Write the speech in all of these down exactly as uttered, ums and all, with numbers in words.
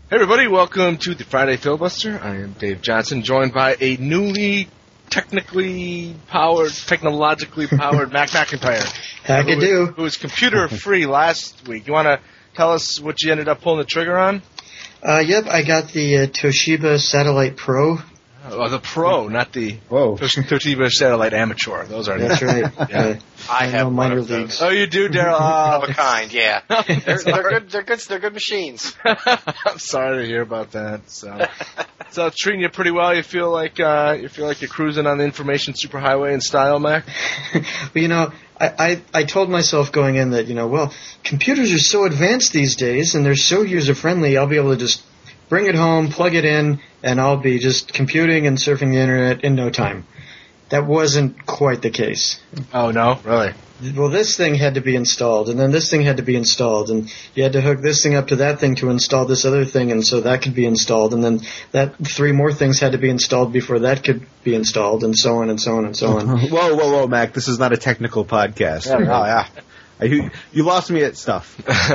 Hey everybody, welcome to the Friday Filibuster. I am Dave Johnson, joined by a newly technically powered, technologically powered Mac McIntyre. How can do? Who was computer free last week. You want to tell us what you ended up pulling the trigger on? Uh, yep, I got the uh, Toshiba Satellite Pro. Oh, the Pro, not the Whoa. Toshiba Satellite Amateur. Those are That's right. Yeah. Uh, I have no one minor of those. leagues. Oh, you do, Daryl? Of Oh, a kind, yeah. They're, they're good. They're good. They're good machines. I'm sorry to hear about that. So, so it's treating you pretty well. You feel like uh, you feel like you're cruising on the information superhighway in style, Mac. Well, you know, I, I, I told myself going in that, you know, well, computers are so advanced these days and they're so user-friendly, I'll be able to just bring it home, plug it in, and I'll be just computing and surfing the internet in no time. That wasn't quite the case. Oh, no? Really? Well, this thing had to be installed, and then this thing had to be installed, and you had to hook this thing up to that thing to install this other thing, and so that could be installed, and then that three more things had to be installed before that could be installed, and so on and so on and so on. Whoa, whoa, whoa, Mac! This is not a technical podcast. Yeah, oh yeah, you, you lost me at stuff.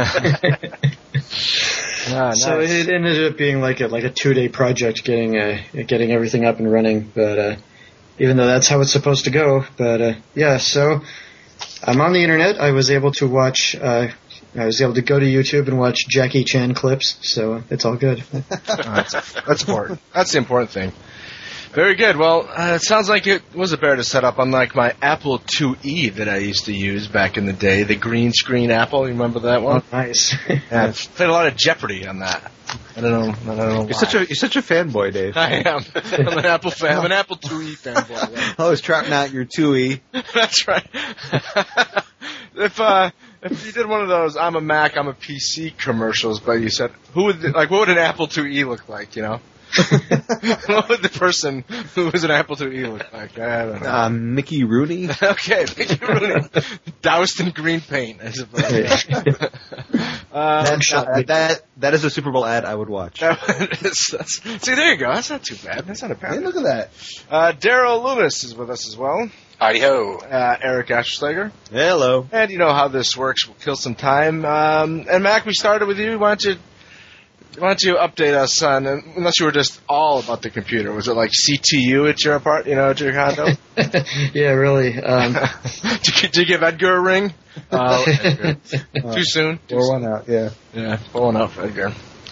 Ah, nice. So it ended up being like a like a two day project getting uh, getting everything up and running. But uh, even though that's how it's supposed to go, but uh, yeah. So I'm on the internet. I was able to watch. Uh, I was able to go to YouTube and watch Jackie Chan clips. So it's all good. Oh, that's, that's important. That's the important thing. Very good. Well, uh, it sounds like it was a bear to set up, unlike my Apple two E that I used to use back in the day, the green screen Apple. You remember that one? Oh, nice. Yeah, I played a lot of Jeopardy on that. I don't know. I don't know. You're such a you're such a fanboy, Dave. I am. I'm an Apple fan. I'm an Apple two E fanboy. Yeah. I was trotting out your two E. That's right. if uh, if you did one of those, I'm a Mac, I'm a P C commercials, but you said, who would the, like what would an Apple two E look like? You know. What would the person who was an Apple two E look like? I don't know. Um, Mickey Rooney. Okay, thank you, Rooney. Doused in green paint, I suppose. uh, That shot Uh, that that is a Super Bowl ad I would watch. that's, that's, see, there you go. That's not too bad. That's not a bad. Hey, look at that. Uh, Daryl Loomis is with us as well. Howdy ho. Uh, Eric Ascherslager. Hello. And you know how this works. We'll kill some time. Um, and Mac, we started with you. Why don't you why don't you update us on? Unless you were just all about the computer, was it like C T U at your apart? You know, at your condo? Yeah, really. Um, did, you, did you give Edgar a ring? Uh, Edgar. Too soon. Too Pour soon. one out. Yeah. Yeah, pull one out for Edgar.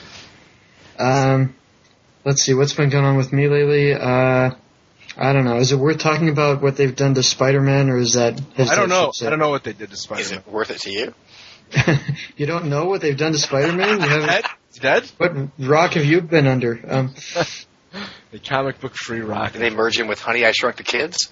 um, let's see what's been going on with me lately. Uh, I don't know. Is it worth talking about what they've done to Spider-Man, or is that? I don't know. I don't know what they did to Is Spider-Man. it worth it to you? You don't know what they've done to Spider-Man? You haven't. Dead? He's dead? What rock have you been under? Um, The comic book free rock. Did they merge in with Honey, I Shrunk the Kids?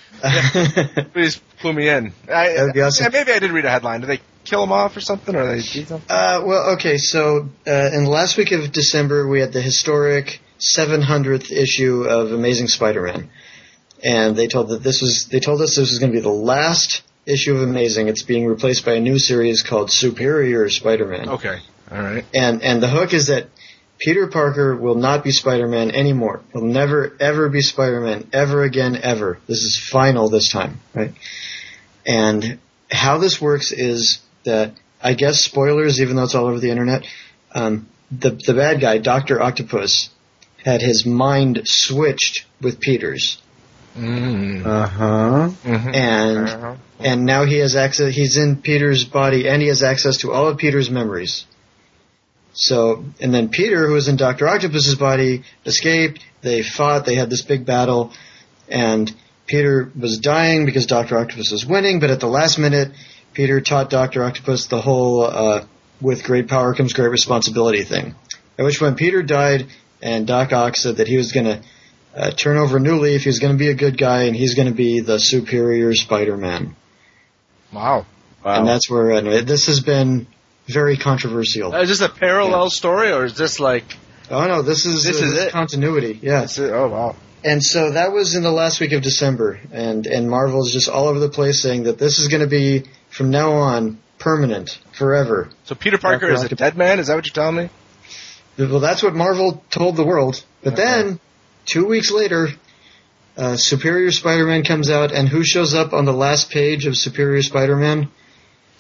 Please clue me in. I, That would be awesome. yeah, maybe I did read a headline. Did they kill him off or something? Or they do something? uh, well, okay. So uh, in the last week of December, we had the historic seven hundredth issue of Amazing Spider-Man, and they told that this was. They told us this was going to be the last issue of Amazing. It's being replaced by a new series called Superior Spider-Man. Okay. All right. And and the hook is that Peter Parker will not be Spider-Man anymore. He'll never, ever be Spider-Man, ever again, ever. This is final this time, right? And how this works is that, I guess spoilers, even though it's all over the internet, um, the the bad guy, Doctor Octopus, had his mind switched with Peter's. Mm. Uh huh. Mm-hmm. And Uh-huh. and now he has access, he's in Peter's body, and he has access to all of Peter's memories. So, and then Peter, who was in Doctor Octopus's body, escaped. They fought. They had this big battle, and Peter was dying because Doctor Octopus was winning. But at the last minute, Peter taught Doctor Octopus the whole uh, "with great power comes great responsibility" thing. At which point, Peter died, and Doc Ock said that he was going to uh, turn over a new leaf. He was going to be a good guy, and he's going to be the superior Spider-Man. Wow. Wow. And that's where uh, this has been very controversial. Uh, is this a parallel story, or is this like... Oh no, this is This uh, is this it. continuity. Yeah. Is it? Oh, wow. And so that was in the last week of December, and and Marvel's just all over the place saying that this is going to be from now on permanent, forever. So Peter Parker is a dead man? Is that what you're telling me? Well, that's what Marvel told the world. But Okay. then, two weeks later, uh, Superior Spider-Man comes out, and who shows up on the last page of Superior Spider-Man?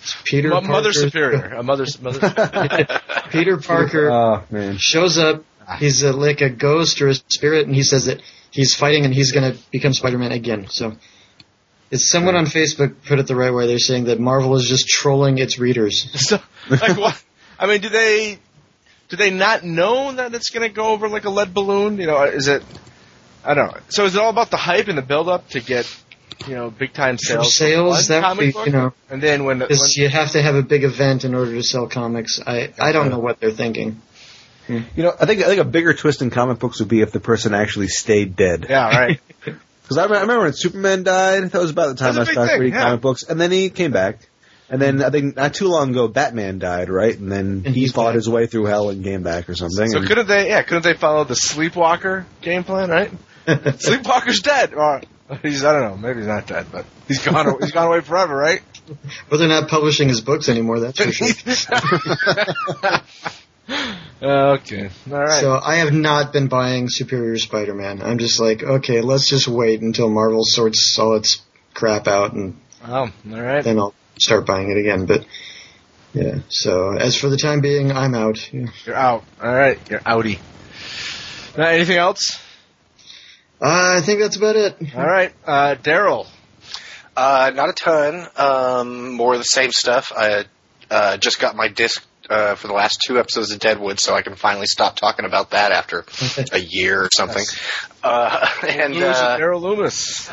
Peter Mo- Parker, Mother Superior. A mother, mother Peter Parker Oh, man. shows up. He's a, like a ghost or a spirit, and he says that he's fighting and he's going to become Spider-Man again. So it's someone on Facebook put it the right way. They're saying that Marvel is just trolling its readers. So, like, what? I mean, do they do they not know that it's going to go over like a lead balloon? You know, is it? I don't know. So is it all about the hype and the build-up to get, you know, big-time sales? Sales, that would be, book? you know, And then when, when because you have to have a big event in order to sell comics. I, I don't know what they're thinking. You know, I think I think a bigger twist in comic books would be if the person actually stayed dead. yeah, right. Because I, I remember when Superman died, that was about the time That's a I big started thing, reading yeah. comic books, and then he came back. And then I think not too long ago, Batman died, right? And then And he he's fought back. his way through hell and came back or something. So and- couldn't they? Yeah, couldn't they follow the Sleepwalker game plan? Right? Sleepwalker's dead. Or he's I don't know. Maybe he's not dead, but he's gone. He's gone away forever, right? But they're not publishing his books anymore, that's for sure. Okay. All right. So I have not been buying Superior Spider-Man. I'm just like, okay, let's just wait until Marvel sorts all its crap out, and oh, all right. then I'll start buying it again. But yeah, so as for the time being, I'm out. Yeah. You're out. All right. You're outie. Now, anything else? Uh, I think that's about it. All right. Uh, Daryl. Uh, not a ton. Um, more of the same stuff. I uh, just got my disc uh, for the last two episodes of Deadwood, so I can finally stop talking about that after a year or something. Uh, and Lewis uh, and Daryl Loomis.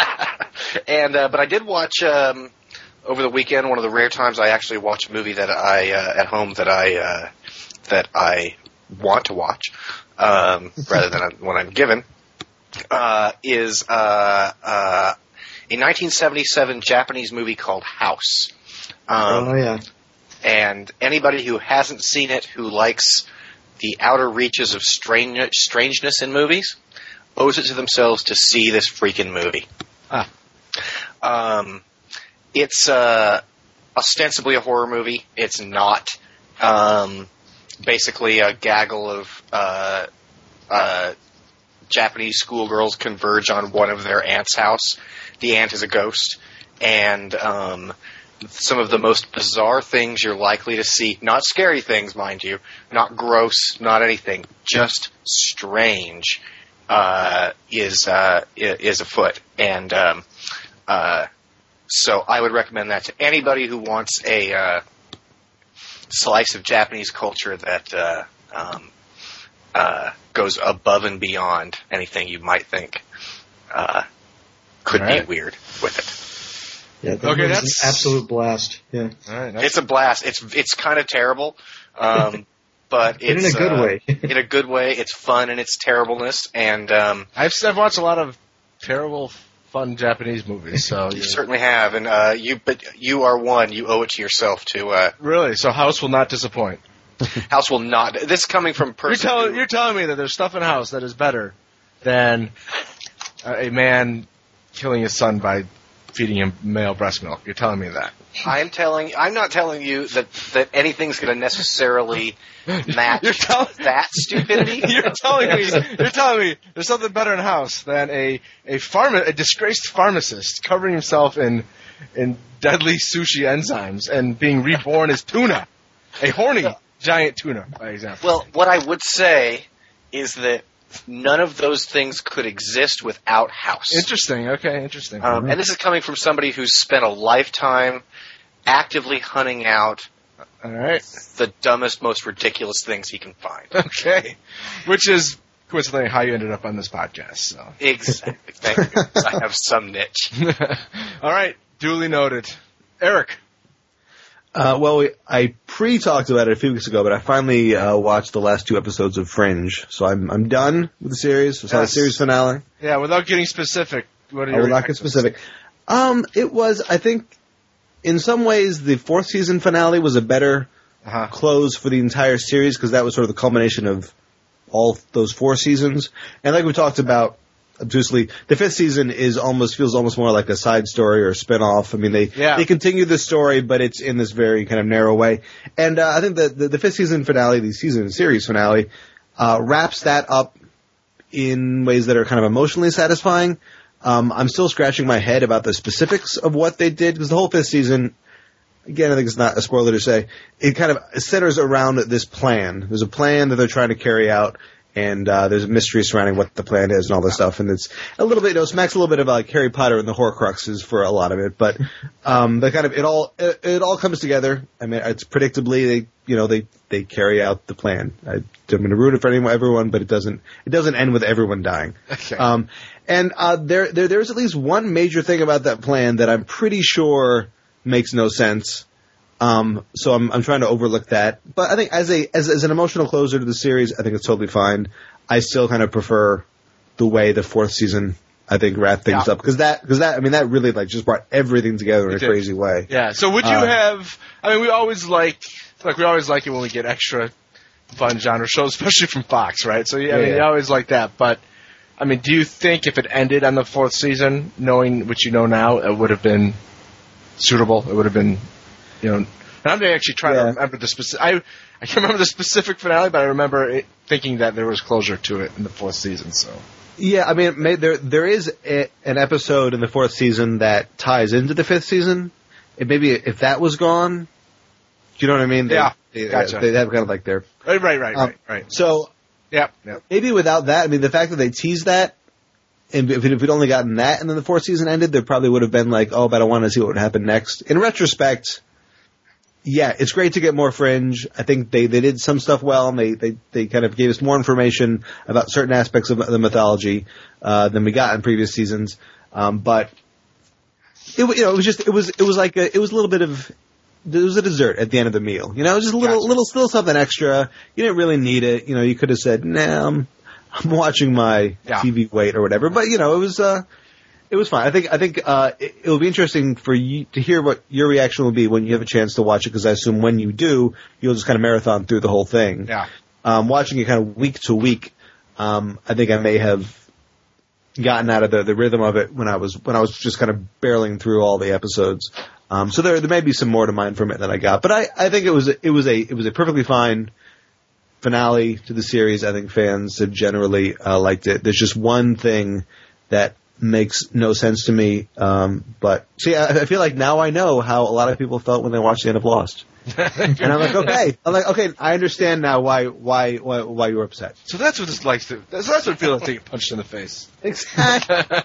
and uh, but I did watch um, over the weekend. One of the rare times I actually watch a movie that I uh, at home that I uh, that I want to watch um, rather than when I'm given uh, is uh, uh, a nineteen seventy-seven Japanese movie called House. Um, Oh yeah. And anybody who hasn't seen it, who likes the outer reaches of strange, strangeness in movies, owes it to themselves to see this freaking movie. Ah. Um, it's uh, ostensibly a horror movie. It's not. Um, basically, a gaggle of uh, uh, Japanese schoolgirls converge on one of their aunt's house. The aunt is a ghost, and um, some of the most bizarre things you're likely to see, not scary things, mind you, not gross, not anything, just strange, uh, is, uh, is afoot. And, um, uh, so I would recommend that to anybody who wants a, uh, slice of Japanese culture that, uh, um, uh, goes above and beyond anything you might think, uh, could All right. be weird with it. Yeah, that Okay, was that's- an absolute blast. Yeah. All right. That's, It's a blast. It's it's kind of terrible, um, but But in it's a good uh, way. in a good way. It's fun in its terribleness, and um, I've I've watched a lot of terrible, fun Japanese movies. So you you certainly have. And uh, you, but you are one. You owe it to yourself to. Uh, really, so House will not disappoint. House will not. This is coming from a You're person. telling who- you're telling me that there's stuff in House that is better than uh, a man killing his son by feeding him male breast milk. You're telling me that. I'm telling. I'm not telling you that that anything's going to necessarily match You're tell- that stupidity. You're telling me. You're telling me there's something better in House than a a pharma, a disgraced pharmacist covering himself in in deadly sushi enzymes and being reborn as tuna, a horny giant tuna, by example. Well, what I would say is that none of those things could exist without House. Interesting. Okay. Interesting. Um, and this is coming from somebody who's spent a lifetime actively hunting out All right. the dumbest, most ridiculous things he can find. Okay. Which is coincidentally how you ended up on this podcast. So. Exactly. Thank you. I have some niche. All right. Duly noted. Eric. Uh, well, we, I pre-talked about it a few weeks ago, but I finally uh, watched the last two episodes of Fringe, so I'm I'm done with the series. I saw Yes. the series finale. Yeah. Without getting specific, what are I your will not get reactions? specific. Um, it was, I think, in some ways, the fourth season finale was a better Uh-huh. close for the entire series because that was sort of the culmination of all those four seasons. And like we talked about obtusely, the fifth season is almost feels almost more like a side story or a spin-off. I mean, they Yeah. they continue the story, but it's in this very kind of narrow way. And uh, I think that the, the fifth season finale, the season series finale, uh, wraps that up in ways that are kind of emotionally satisfying. Um, I'm still scratching my head about the specifics of what they did because the whole fifth season again, I think it's not a spoiler to say, it kind of centers around this plan. There's a plan that they're trying to carry out, and uh, there's a mystery surrounding what the plan is and all this stuff. And it's a little bit, you know, smacks a little bit of like Harry Potter and the Horcruxes for a lot of it. But um, the kind of it all it, it all comes together. I mean, it's predictably they you know they they carry out the plan. I, I'm going to ruin it for anyone, everyone, but it doesn't it doesn't end with everyone dying. Okay. Um, and uh, there there there's at least one major thing about that plan that I'm pretty sure makes no sense. Um, so I'm, I'm trying to overlook that. But I think as a, as, as an emotional closer to the series, I think it's totally fine. I still kind of prefer the way the fourth season, I think, wrapped things Yeah. up. Cause that, cause that, I mean, that really like just brought everything together in It a did. crazy way. Yeah. So would you Uh, have? I mean, we always like, like we always like it when we get extra fun genre shows, especially from Fox, right? So yeah, I mean, Yeah. you always like that. But I mean, do you think if it ended on the fourth season, knowing what you know now, it would have been suitable? It would have been, you know. And I'm actually trying Yeah. to remember the specific. I I can't remember the specific finale, but I remember it, thinking that there was closure to it in the fourth season. So Yeah, I mean, it may, there there is a, an episode in the fourth season that ties into the fifth season. It maybe if that was gone, do you know what I mean? They, Yeah, they, gotcha. They have kind of like their right, right, right, um, right, right. So Yeah, yeah. maybe without that, I mean, the fact that they teased that, and if, it, if we'd only gotten that, and then the fourth season ended, there probably would have been like, oh, but I want to see what would happen next. In retrospect, yeah, it's great to get more Fringe. I think they, they did some stuff well, and they, they, they kind of gave us more information about certain aspects of the mythology uh, than we got in previous seasons. Um, but it, you know, it was just it was it was like a, it was a little bit of it was a dessert at the end of the meal. You know, it was just a little Gotcha. little still something extra. You didn't really need it. You know, you could have said, "Nah, I'm, I'm watching my Yeah. T V wait or whatever." But you know, it was. Uh, It was fine. I think I think uh, it, it will be interesting for you to hear what your reaction will be when you have a chance to watch it, because I assume when you do, you'll just kind of marathon through the whole thing. Yeah. Um, watching it kind of week to week, um, I think I may have gotten out of the, the rhythm of it when I was when I was just kind of barreling through all the episodes. Um, so there there may be some more to mine from it than I got, but I, I think it was a, it was a it was a perfectly fine finale to the series. I think fans have generally uh, liked it. There's just one thing that makes no sense to me. Um, but see, I, I feel like now I know how a lot of people felt when they watched the end of Lost, and I'm like, okay, I'm like, okay, I understand now why why why, why you were upset. So that's what it's like to. That's, that's what it feels like to get punched in the face. Exactly.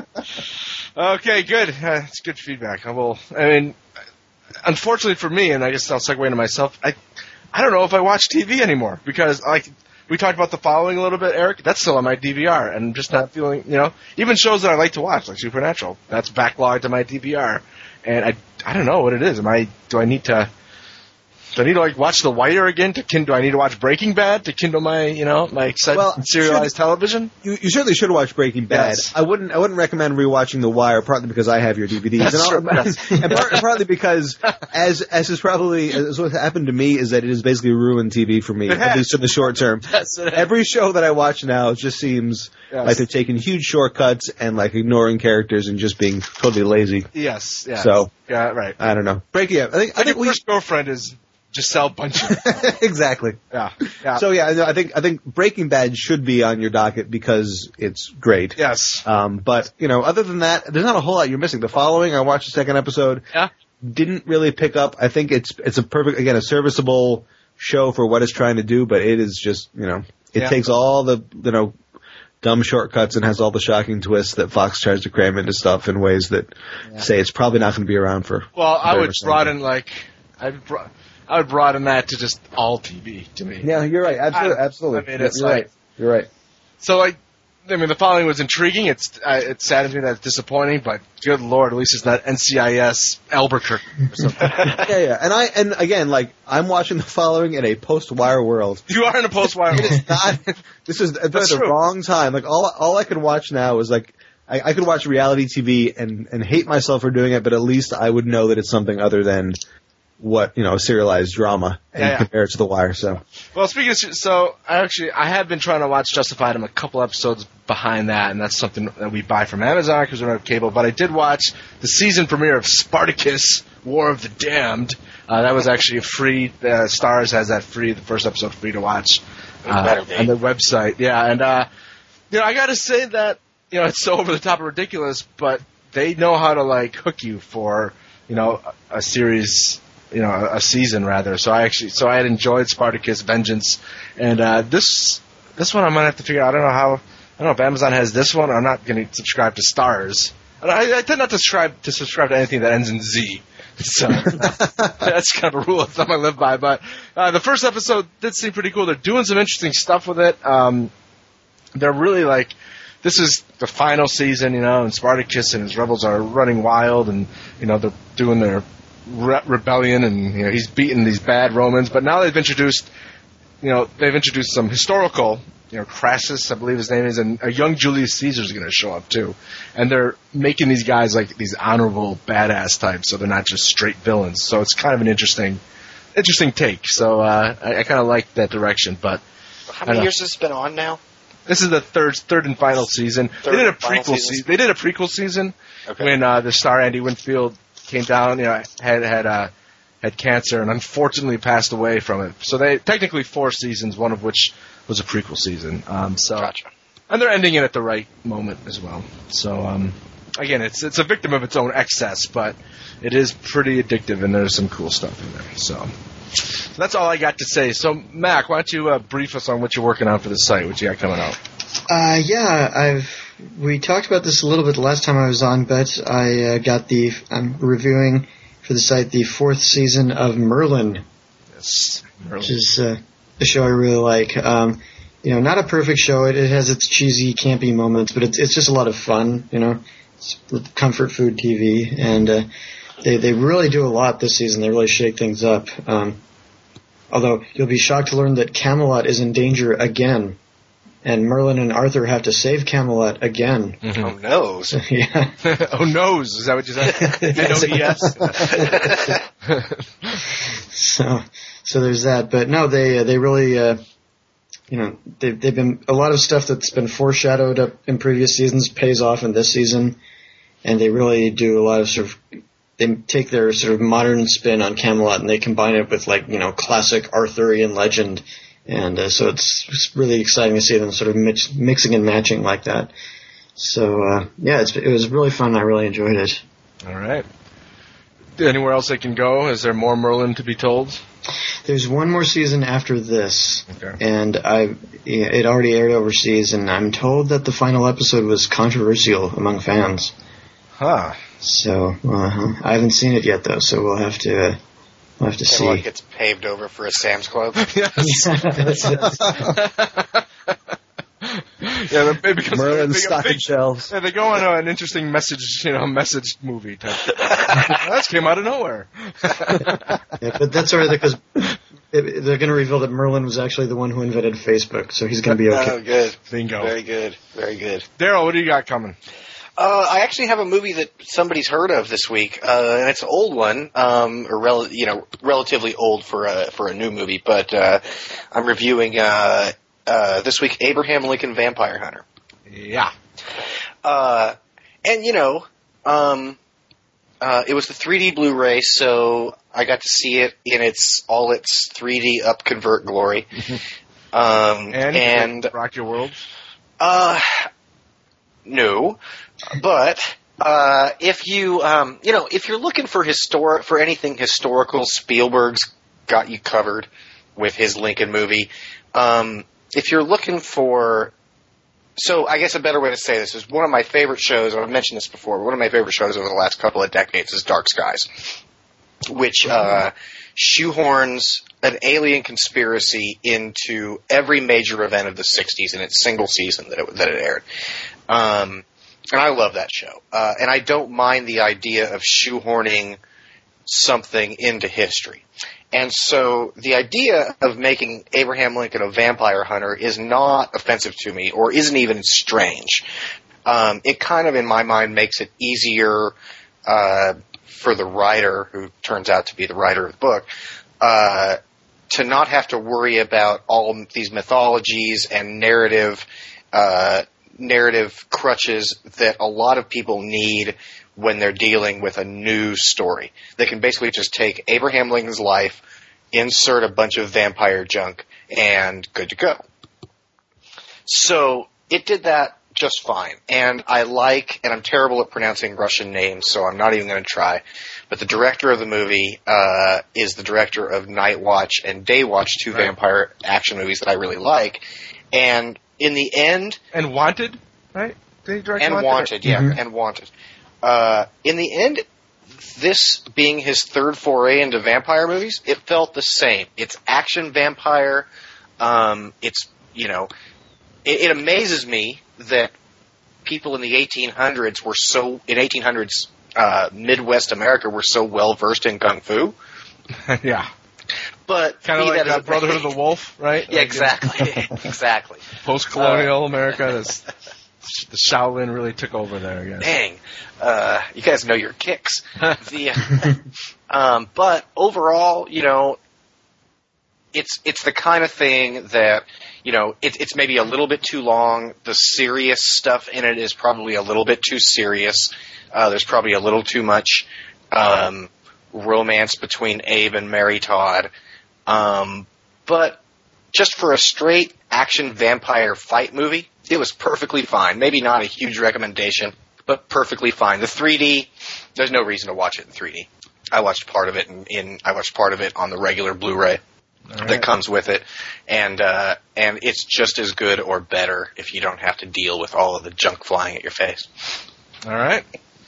Okay, good. Uh, it's good feedback. I will. I mean, unfortunately for me, and I guess I'll segue into myself. I, I don't know if I watch T V anymore because, like, we talked about The Following a little bit, Eric. That's still on my D V R, and I'm just not feeling. You know, even shows that I like to watch, like Supernatural, that's backlogged to my D V R, and I, I don't know what it is. Am I? Do I need to? Do I need to like watch The Wire again? To kin- do I need to watch Breaking Bad to kindle my, you know, my excited Well, serialized should- television? You, you certainly should watch Breaking Bad. Yes. I wouldn't. I wouldn't recommend rewatching The Wire, partly because I have your D V Ds, That's and, true, yes. and, part, and partly because, as as is probably as what happened to me, is that it has basically ruined T V for me, It at has. least in the short term. Yes, it has. Every show that I watch now just seems Yes. like they're taking huge shortcuts and like ignoring characters and just being totally lazy. Yes. Yes. So- yeah, right. I don't know. Breaking. I think. I Like think your we first girlfriend is Giselle Bundchen. exactly. yeah. Yeah. So yeah, I think I think Breaking Bad should be on your docket because it's great. yes. Um, but you know, other than that, there's not a whole lot you're missing. The Following, I watched the second episode. Yeah. Didn't really pick up. I think it's it's a perfect, again, a serviceable show for what it's trying to do, but it is just, you know, it Yeah. takes all the, you know, dumb shortcuts and has all the shocking twists that Fox tries to cram into stuff in ways that say it's probably not going to be around for. Well, I very would much longer. broaden like I would bro- I would broaden that to just all T V to me. Yeah, you're right. Absolutely, I- absolutely. I mean, Yeah, it's you're like- right. You're right. So like, I mean, The Following was intriguing. It's uh, it saddens me that it's disappointing, but good lord, at least it's not N C I S Albuquerque or something. Yeah, yeah. And I and again, like I'm watching The Following in a post-wire world. You are in a post-wire It world. is not. This is at That's the true. wrong time. Like all all I can watch now is like I, I could watch reality T V and and hate myself for doing it, but at least I would know that it's something other than what, you know, serialized drama and Yeah, yeah. compare it to The Wire. So Well, speaking of, so I actually I have been trying to watch Justified. I'm a couple episodes behind that, and that's something that we buy from Amazon because we don't have cable. But I did watch the season premiere of Spartacus: War of the Damned. Uh, that was actually a free. Uh, Stars has that free. The first episode free to watch uh, better be. on the website. Yeah, and uh, you know I got to say that you know it's so over the top and ridiculous, but they know how to like hook you for you know a, a series you know, a, a season rather. So I actually, so I had enjoyed Spartacus, Vengeance, and uh, this this one I'm gonna have to figure out. I don't know how. I don't know if Amazon has this one. Or I'm not going to subscribe to Stars. I, I tend not to subscribe to subscribe to anything that ends in Z. So that's kind of a rule of thumb I live by. But uh, the first episode did seem pretty cool. They're doing some interesting stuff with it. Um, they're really like, this is the final season, you know, and Spartacus and his rebels are running wild, and you know they're doing their re- rebellion, and you know he's beating these bad Romans. But now they've introduced, you know, they've introduced some historical. You know, Crassus, I believe his name is, and a young Julius Caesar is going to show up too. And they're making these guys like these honorable badass types, so they're not just straight villains. So it's kind of an interesting, interesting take. So uh, I, I kind of like that direction. But how many years has this been on now? This is the third, third and final season. Third they did a and final prequel season? season. They did a prequel season Okay. when uh, the star Andy Winfield came down. You know, had had uh, had cancer and unfortunately passed away from it. So they technically four seasons, one of which was a prequel season. Um, so, Gotcha. and they're ending it at the right moment as well. So, um, again, it's it's a victim of its own excess, but it is pretty addictive, and there's some cool stuff in there. So, so that's all I got to say. So, Mac, why don't you uh, brief us on what you're working on for the site? What you got coming out? Uh, yeah, I've we talked about this a little bit the last time I was on, but I uh, got the I'm reviewing for the site the fourth season of Merlin, Yes, which is uh, a show I really like. Um, you know, not a perfect show. It, it has its cheesy, campy moments, but it's it's just a lot of fun. You know, it's comfort food T V, and uh, they they really do a lot this season. They really shake things up. Um, although you'll be shocked to learn that Camelot is in danger again, and Merlin and Arthur have to save Camelot again. Mm-hmm. Oh no! Yeah. Oh, nose. Is that what you said? N O E S? So, so there's that. But no, they uh, they really, uh, you know, they've they've been a lot of stuff that's been foreshadowed up in previous seasons pays off in this season, and they really do a lot of sort of. They take their sort of modern spin on Camelot and they combine it with like you know classic Arthurian legend, and uh, so it's, it's really exciting to see them sort of mix, mixing and matching like that. So uh, yeah, it's, it was really fun. I really enjoyed it. All right. Anywhere else they can go? Is there more Merlin to be told? There's one more season after this, Okay. and I it already aired overseas, and I'm told that the final episode was controversial among fans. Huh. So uh, I haven't seen it yet, though. So we'll have to uh, we'll have to see. Camelot gets paved over for a Sam's Club. Yes. That's it. Yeah, it becomes Merlin's big- stocking big- shelves. Yeah, they go on a, an interesting message, you know, message movie type. That came out of nowhere. Yeah, but that's all right because they're going to reveal that Merlin was actually the one who invented Facebook, so he's going to be okay. Oh, good. Bingo. Very good. Very good. Daryl, what do you got coming? Uh, I actually have a movie that somebody's heard of this week, uh, and it's an old one, um, or rel- you know, relatively old for a for a new movie. But uh, I'm reviewing uh, uh, this week Abraham Lincoln Vampire Hunter. Yeah. Uh, and you know, um, uh, it was the three D Blu-ray, so I got to see it in its all its three D up convert glory. um, And, and Rock Your World? uh, no, but uh, if you um, you know if you're looking for historic for anything historical, Spielberg's got you covered with his Lincoln movie. Um, if you're looking for So I guess a better way to say this is one of my favorite shows, and I've mentioned this before, one of my favorite shows over the last couple of decades is Dark Skies, which uh, shoehorns an alien conspiracy into every major event of the sixties in its single season that it, that it aired. Um, and I love that show. Uh, and I don't mind the idea of shoehorning something into history. And so the idea of making Abraham Lincoln a vampire hunter is not offensive to me or isn't even strange. Um, it kind of, in my mind, makes it easier uh, for the writer, who turns out to be the writer of the book, uh, to not have to worry about all these mythologies and narrative uh, narrative crutches that a lot of people need when they're dealing with a new story. They can basically just take Abraham Lincoln's life, insert a bunch of vampire junk, and good to go. So it did that just fine. And I like, and I'm terrible at pronouncing Russian names, so I'm not even going to try, but the director of the movie uh, is the director of Night Watch and Day Watch, two Right. vampire action movies that I really like. And in the end, And Wanted, right? Did he direct and Wanted? Wanted, yeah, Mhm. and Wanted. Uh, in the end, this being his third foray into vampire movies, it felt the same. It's action vampire. Um, it's, you know, it, it amazes me that people in the eighteen hundreds were so, in eighteen hundreds uh, Midwest America were so well versed in Kung Fu. Yeah. But Kind of be like that as uh, it Brotherhood may- of the Wolf, right? Yeah, Like, exactly. Exactly. Post-colonial America, this, the Shaolin really took over there, I guess. Dang, uh, you guys know your kicks. the, um, but overall, you know, it's it's the kind of thing that, you know, it, it's maybe a little bit too long. The serious stuff in it is probably a little bit too serious. Uh, there's probably a little too much um, romance between Abe and Mary Todd. Um, but just for a straight action vampire fight movie, it was perfectly fine. Maybe not a huge recommendation, but perfectly fine. The three D, there's no reason to watch it in three D. I watched part of it in, in I watched part of it on the regular Blu-ray All right. that comes with it, and uh, and it's just as good or better if you don't have to deal with all of the junk flying at your face. All right.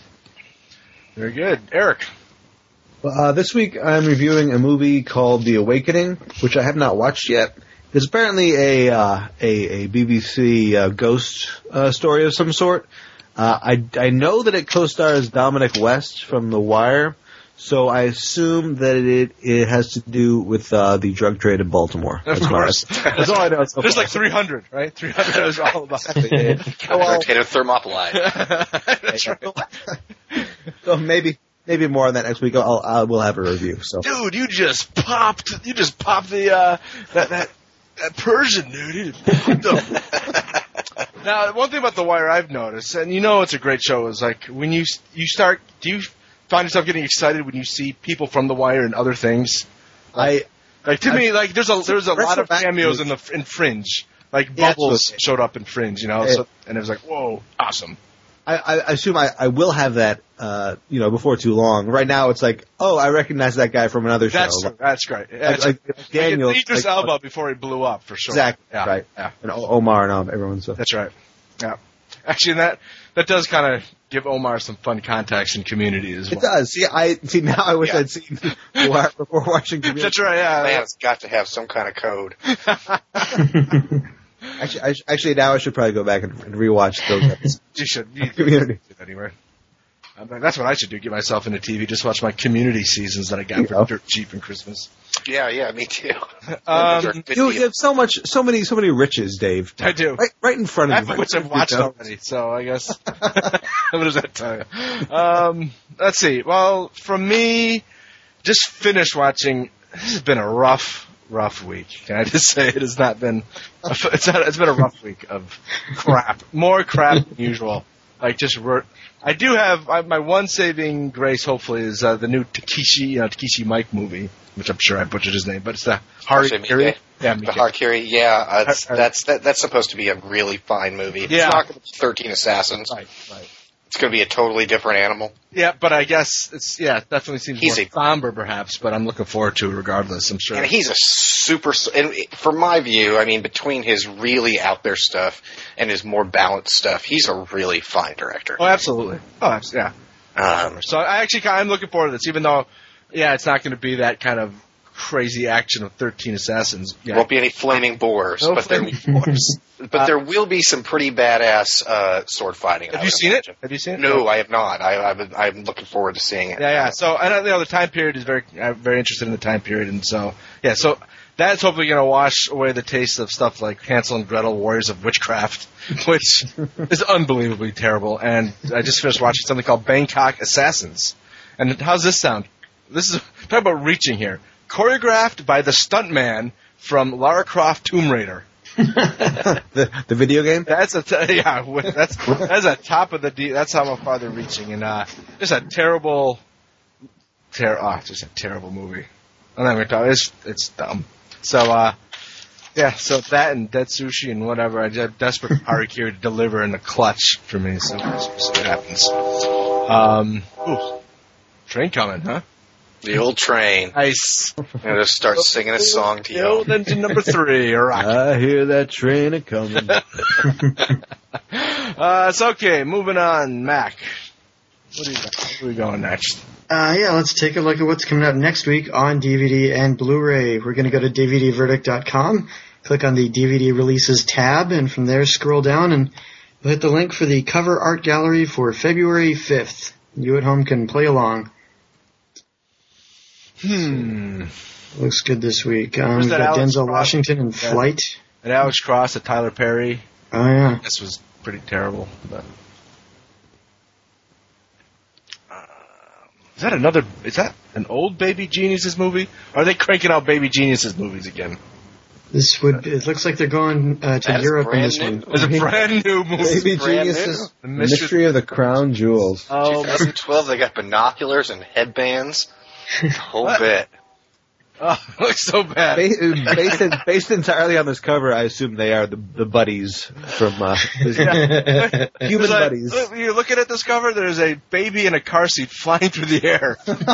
Very good. Eric. Uh, this week I'm reviewing a movie called The Awakening, which I have not watched yet. It's apparently a uh, a, a B B C uh, ghost uh, story of some sort. Uh, I, I know that it co-stars Dominic West from The Wire, so I assume that it it has to do with uh, the drug trade in Baltimore. Of That's course. my- that's all I know. So There's far. like three hundred, right? three hundred is all about Yeah. Well, Rotated thermopylae. That's right. so maybe maybe more on that next week. I'll, I will have a review. So Dude, you just popped. You just popped the uh, that that that Persian dude. You just popped him. Now, one thing about The Wire I've noticed, and you know it's a great show, is like when you you start. Do you find yourself getting excited when you see people from The Wire and other things? I Like to I- me, like there's a there's a lot of Back- cameos in the in Fringe. Like Yeah, Bubbles absolutely. showed up in Fringe, you know, Yeah. so, and it was like, whoa, awesome. I, I assume I, I will have that, uh, you know, before too long. Right now, it's like, oh, I recognize that guy from another That's show. true. That's great. Yeah, Like, it's- like, like, Daniel, it's Idris like, Elba before he blew up for sure. Exactly. Yeah. Right. Yeah. And O- Omar and um, everyone. So That's right. Yeah. Actually, that that does kind of give Omar some fun contacts in Community as well. it does. See, I see now. I wish Yeah. I'd seen The Wire before watching. Community. That's right. Yeah. Man's got to have some kind of code. Actually, I, sh- actually, now I should probably go back and, and rewatch those episodes. You should. You, Community. anyway. I mean, that's what I should do. Get myself into T V. Just watch my Community seasons that I got You for know. dirt cheap in Christmas. Yeah, yeah, me too. Um, Those are good You, you deals. have so much, so many, so many riches, Dave. I do. Right, right in front of Half you. of which I've watched You know? already, so I guess. What does that tell you? Um, let's see. Well, for me, just finished watching. This has been a rough, rough week. Can I just say it has not been? It's not, it's been a rough week of crap. More crap than usual. Like just wor- I do have I, my one saving grace. Hopefully, is uh, the new Takeshi uh, Takeshi Mike movie, which I'm sure I butchered his name, but it's the Actually, Harikiri. Miike. Yeah, The Miike. Harakiri, yeah, uh, it's, Har- that's that, that's supposed to be a really fine movie. It's Yeah. not going to be thirteen Assassins. Right, right. It's going to be a totally different animal. Yeah, but I guess it's yeah, it definitely seems He's more a- somber, perhaps. But I'm looking forward to it regardless. I'm sure. And he's a super, and from my view, I mean, between his really out there stuff and his more balanced stuff, he's a really fine director. Oh, absolutely. Oh, abs- yeah. Um, So I actually kind of, I'm looking forward to this, even though, yeah, it's not going to be that kind of crazy action of thirteen Assassins. Yeah. Won't be any flaming boars, No but there, flaming boars. but Uh, there will be some pretty badass uh, sword fighting. I Have you would seen it? imagine. Have you seen it? No, I have not. I, I've, I'm looking forward to seeing it. Yeah, yeah. So I know, you know the time period is very, I'm very interested in the time period, and so yeah, so that's hopefully going to wash away the taste of stuff like Hansel and Gretel, Warriors of Witchcraft, which is unbelievably terrible. And I just finished watching something called Bangkok Assassins. And how's this sound? This is talk about reaching here. Choreographed by the stuntman from Lara Croft Tomb Raider. the the video game. That's a t- yeah. That's that's a top of the D. That's how far they're reaching, and uh, just a terrible, ter- oh, just a terrible movie. I'm not even talking. It's it's dumb. So uh, yeah. So that and Dead Sushi and whatever. I'm desperate for Harikiri to deliver in the clutch for me. So we'll see what happens. Um, ooh. Train coming, huh? The old train. Nice. I'm gonna just start singing a song to The old you. engine number three. All right. I hear that train a coming. Uh, it's okay. Moving on, Mac. What are you got? Where are we going next? Uh, yeah, let's take a look at what's coming out next week on D V D and Blu-ray. We're going to go to D V D verdict dot com, click on the D V D releases tab, and from there scroll down and we'll hit the link for the cover art gallery for February fifth. You at home can play along. Hmm. Looks good this week. Um, Was we've that got Alex Denzel Cross? Washington in Yeah. Flight. And Alex Cross at Tyler Perry. Oh, yeah. This was pretty terrible. But. Is that another? Is that an old Baby Geniuses movie? Or are they cranking out Baby Geniuses movies again? This would, it looks like they're going uh, to That's Europe in brand this new. one. It's a brand new movie. Baby brand Geniuses, new. The Mystery of the Crown Jewels. Oh, twenty twelve, they got binoculars and headbands. The whole What? bit. oh, it looks so bad. Ba- based, in, based entirely on this cover, I assume they are the the buddies from uh, human There's like- buddies. look, you're looking at this cover. There's a baby in a car seat flying through the air.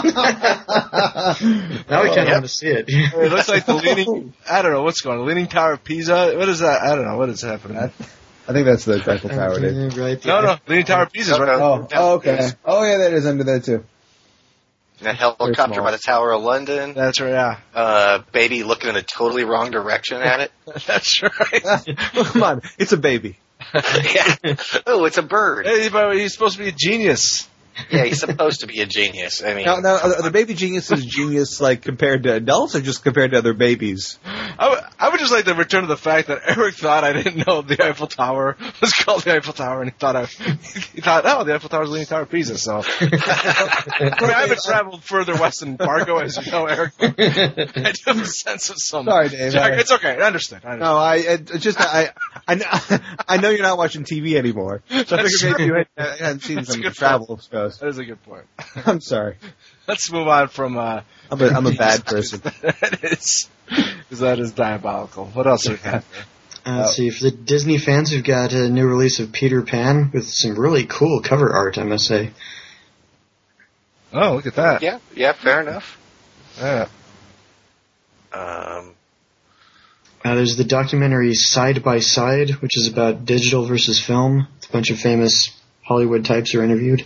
Now we kind of Yep. want to see it. It looks like the leaning. I don't know what's going on. Leaning Tower of Pisa. What is that? I don't know. What is happening? I think that's the Eiffel Tower, Dave. Right No, there. no. Leaning Tower of Pisa is right. Oh, oh, okay. Oh, yeah, that is under there too. And a helicopter small. by the Tower of London. That's right. Yeah. Uh, baby looking in the totally wrong direction at it. That's right. Come on, it's a baby. Yeah. Oh, it's a bird. Hey, but he's supposed to be a genius. Yeah, he's supposed to be a genius. I mean, Now, now, are the baby geniuses genius like compared to adults or just compared to other babies? I would, I would just like to return to the fact that Eric thought I didn't know the Eiffel Tower was called the Eiffel Tower, and he thought I, he thought, oh, the Eiffel Tower is Leaning Tower of Pisa. So, I mean, I haven't traveled further west than Fargo, as you know, Eric. I do have a sense of some. Sorry, Dave. Jack, I- it's okay. I understand. I understand. No, I it, just I, I kn- I know you're not watching T V anymore, so I That's figured maybe you true. had, hadn't seen That's a some good travel shows. That is a good point. I'm sorry. Let's move on from. Uh, I'm a, I'm a bad person. that is, because that is diabolical. What else do we have? Uh, let's see. For the Disney fans, we've got a new release of Peter Pan with some really cool cover art, I must say. Oh, look at that. yeah, yeah, fair enough. Yeah. Um, Uh, there's the documentary Side by Side, which is about digital versus film. It's a bunch of famous Hollywood types are interviewed.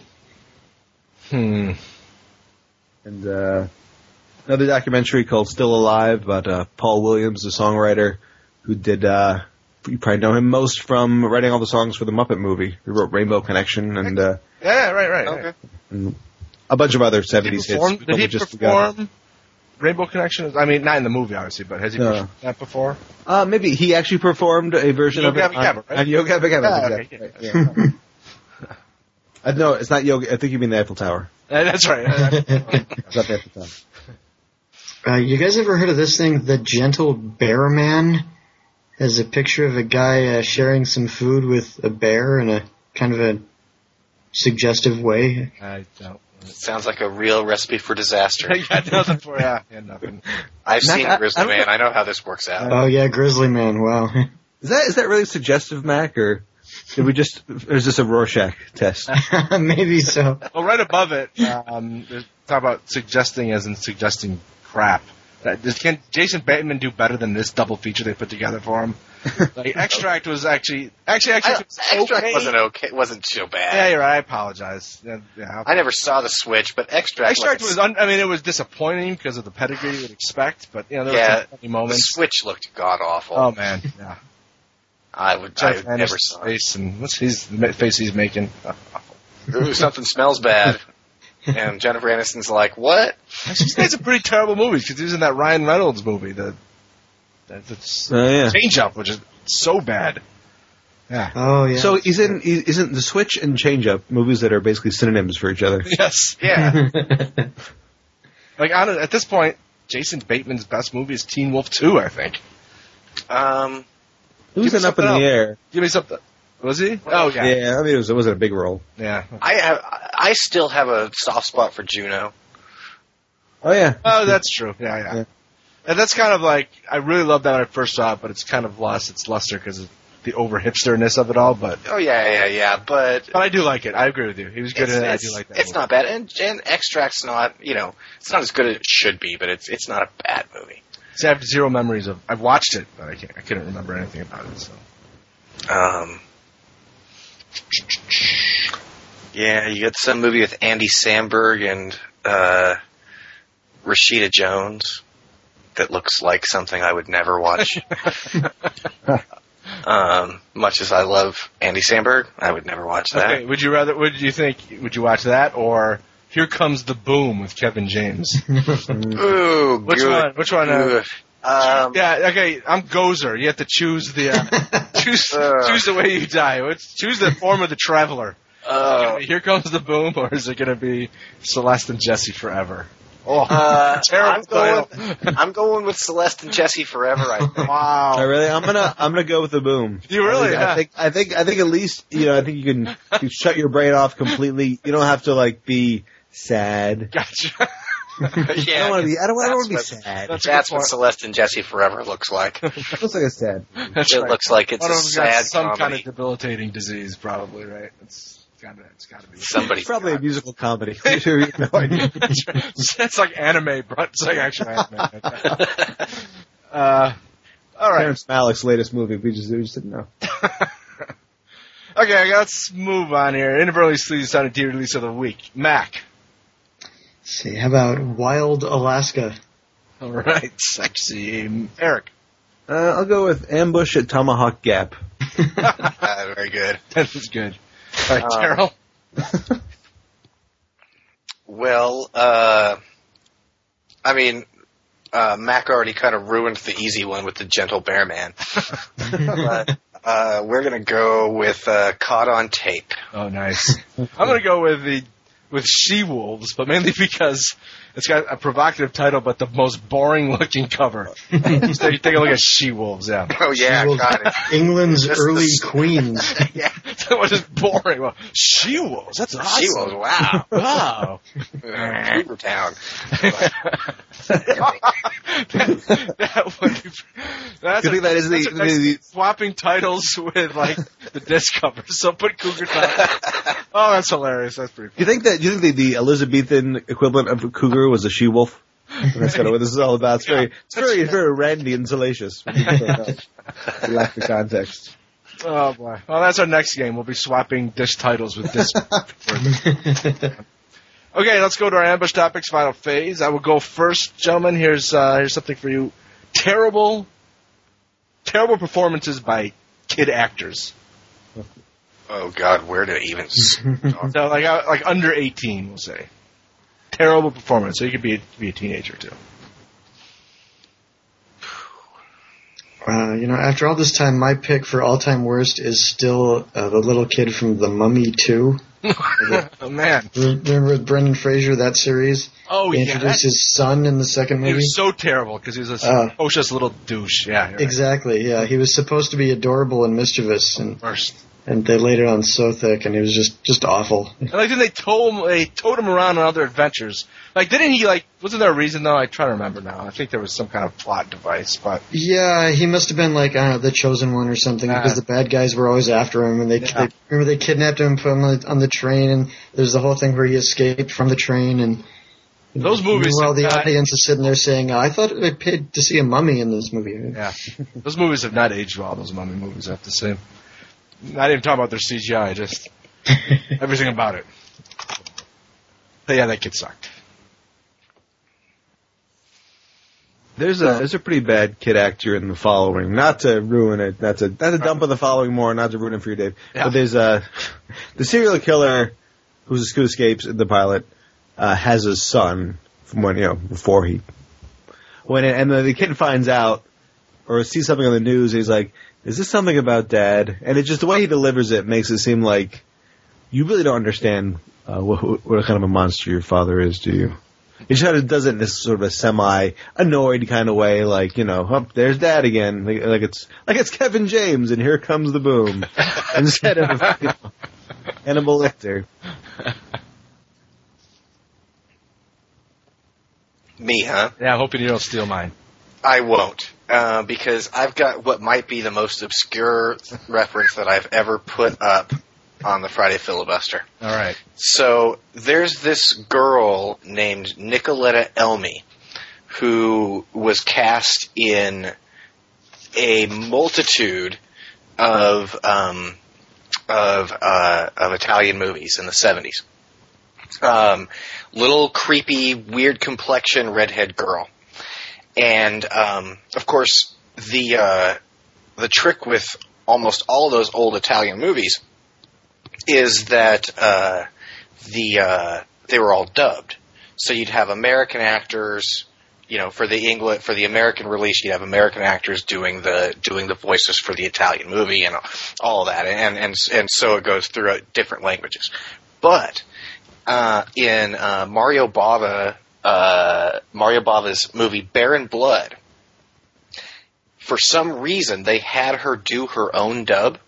Hmm. And uh, another documentary called Still Alive about uh, Paul Williams, the songwriter who did. Uh, you probably know him most from writing all the songs for the Muppet movie. He wrote Rainbow Connection and, uh, Yeah, right, right. right. okay. and a bunch of other Did he seventies hits. perform, did Probably he just forgot. perform Rainbow Connection? I mean, not in the movie, obviously, but has he No. performed that before? Uh, maybe he actually performed a version Yo of it Gabba on, Gabba, right? on Yo Gabba Gabba. Yeah, exactly. okay, Yeah, yeah. Uh, no, it's not Yo. I think you mean the Eiffel Tower. Uh, that's right. It's not the Eiffel Tower. Uh, you guys ever heard of this thing, The Gentle Bear Man? Has a picture of a guy uh, sharing some food with a bear in a kind of a suggestive way. I don't. Sounds like a real recipe for disaster. I got nothing for ya. Yeah, nothing. I've Mac, seen I- Grizzly I don't Man. know- I know how this works out. Oh yeah, Grizzly Man, wow. Is that is that really suggestive, Mac, or did we just? Or is this a Rorschach test? Maybe so. Well, right above it, um, there's talk about suggesting as in suggesting crap. That, does- can Jason Bateman do better than this double feature they put together for him? Like, Extract was actually, actually, actually, I, it was Extract okay. wasn't okay. Wasn't so bad. Yeah, you're right. I apologize. Yeah, yeah. I never saw the Switch, but Extract. Extract like, was, un- I mean, it was disappointing because of the pedigree you would expect, but, you know, there Yeah, were some funny the moments. Switch looked god awful. Oh, man, yeah. I would. I Jeff would never Aniston's saw it. face, and what's his the face he's making? Ooh, something smells bad. And Jennifer Aniston's like, what? Actually, it's a pretty terrible movie because he was in that Ryan Reynolds movie, the, the, the Oh yeah. Change Up, which is so bad. Yeah. Oh yeah. So he's in. he- Isn't the Switch and Change Up movies that are basically synonyms for each other? Yes. Yeah. Like, on, at this point, Jason Bateman's best movie is Teen Wolf two, I think. Um, Who's Give me in Up in something the else. Air? Give me something. Was he? Oh, yeah. Yeah, I mean it was it wasn't a big role. Yeah. I have. I still have a soft spot for Juno. Oh yeah. Oh, that's true. Yeah, yeah, Yeah. And that's kind of like, I really loved that when I first saw it, but it's kind of lost its luster because the the over hipsterness of it all, but Oh yeah, yeah, yeah. But but I do like it. I agree with you. He was good it's, in it. I it's, do like that. it's movie. not bad, and, and Extract's not. You know, it's not as good as it should be, but it's it's not a bad movie. See, I have zero memories of. I've watched it, but I can't. I couldn't remember anything about it. So. Um. Yeah, you got some movie with Andy Samberg and uh, Rashida Jones that looks like something I would never watch. um, much as I love Andy Samberg, I would never watch that. Okay, would you rather? Would you think? Would you watch that or Here Comes the Boom with Kevin James? Ooh, Which good, one? Which one? Uh, good. Um, yeah. Okay. I'm Gozer. You have to choose the uh, choose Uh. choose the way you die. Let's choose the form of the traveler. uh, Here Comes the Boom, or is it going to be Celeste and Jesse Forever? Oh, uh, terrible I'm going. title. I'm going with Celeste and Jesse forever. I think. Wow. I really, I'm gonna, I'm gonna go with the boom. You really? I Yeah. think, I think, I think at least, you know, I think you can you shut your brain off completely. You don't have to like be sad. Gotcha. Yeah, I don't want to be. I don't, I don't want to be that's what- sad. That's, That's a good what point. Celeste and Jesse Forever looks like. It looks like a sad. That's It right. looks like it's One a of them's got sad some kind comedy. of debilitating disease, probably, right? It's got to, it's got to be. Somebody It's probably a musical comedy. I'm sure you have no idea. It's like anime, but it's like actual anime. uh, all right. Terrence Malick's latest movie. We just, we just didn't know. Okay, let's move on here. Inadvertently Sleazy Sounding T V release of the week. Mac. Let's see, how about Wild Alaska? All right, sexy. Eric. Uh, I'll go with Ambush at Tomahawk Gap. Uh, very good. That was good. All right, Uh, Carol. Well, uh, I mean, uh, Mac already kind of ruined the easy one with the Gentle Bear Man. but, uh, we're gonna go with, uh, Caught on Tape. Oh, nice. I'm going to go with the with She-Wolves, but mainly because it's got a provocative title, but the most boring-looking cover. Just take, take a look at She-Wolves, yeah. Oh yeah, She-Wolves. got it. England's This- early this- queens. Yeah, That was just boring. Well, She-Wolves, that's awesome. she was, wow. Wow. Cougar Town. that, that would be, that's You think that is the- that's a nice the- swapping titles with like the disc cover. So put Cougar Town. Oh, that's hilarious. That's pretty. Do you think that? Do you think the, the Elizabethan equivalent of a cougar was a she-wolf? And that's kind of what this is all about. It's very, it's very, it's very randy and salacious. You lack the context. Oh boy. Well, that's our next game. We'll be swapping disc titles with disc. Okay, let's go to our ambush topics final phase. I will go first, gentlemen. Here's uh, here's something for you. Terrible, terrible performances by kid actors. Oh God, where to even start? So like uh, like under eighteen, we'll say. Terrible performance. So you could be a, be a teenager too. Wow, you know, after all this time, my pick for all-time worst is still uh, the little kid from The Mummy two. Oh man. Remember with Brendan Fraser, that series? Oh He yeah. introduced his son in the second He movie. was so terrible because he was a Uh. precocious little douche. Yeah. you're right. Exactly, yeah. He was supposed to be adorable and mischievous, and Worst. and they laid it on so thick, and he was just, just awful. And like then they tow him, they towed him around on other adventures. Like didn't he like? Wasn't there a reason though? I try to remember now. I think there was some kind of plot device, but Yeah, he must have been like, I don't know, the chosen one or something, Ah. because the bad guys were always after him, and they, Yeah. they remember they kidnapped him, put him on the, on the train, and there's the whole thing where he escaped from the train, and those movies. while the have not- audience is sitting there saying, I thought I paid to see a mummy in this movie. Yeah, those movies have not aged well. Those mummy movies, I have to say. Not even talking about their C G I, just everything about it. But yeah, that kid sucked. There's a there's a pretty bad kid actor in the following. Not to ruin it. Not to not to dump on the following more. Not to ruin it for you, Dave. Yeah. But there's a the serial killer who's who escapes in the pilot uh, has a son from when you know before he when it, and the, the kid finds out or sees something on the news. He's like, "Is this something about Dad?" And it just the way he delivers it makes it seem like you really don't understand uh, what, what kind of a monster your father is, do you? He kind of does it in this sort of a semi-annoyed kind of way, like, you know, oh, there's Dad again. Like, like it's like it's Kevin James, and here comes the boom. Instead of you know, Hannibal Lecter. Me, huh? Yeah, I'm hoping you don't steal mine. I won't, uh, because I've got what might be the most obscure reference that I've ever put up on the Friday Filibuster. All right. So there's this girl named Nicoletta Elmy who was cast in a multitude of um, of uh, of Italian movies in the seventies. Um, little creepy, weird complexion, redhead girl, and um, of course the uh, the trick with almost all of those old Italian movies is that uh, the uh, they were all dubbed. So you'd have American actors, you know, for the English for the American release, you'd have American actors doing the doing the voices for the Italian movie and all of that, and and and so it goes through different languages. But uh, in uh, Mario Bava uh, Mario Bava's movie Baron Blood, for some reason they had her do her own dub.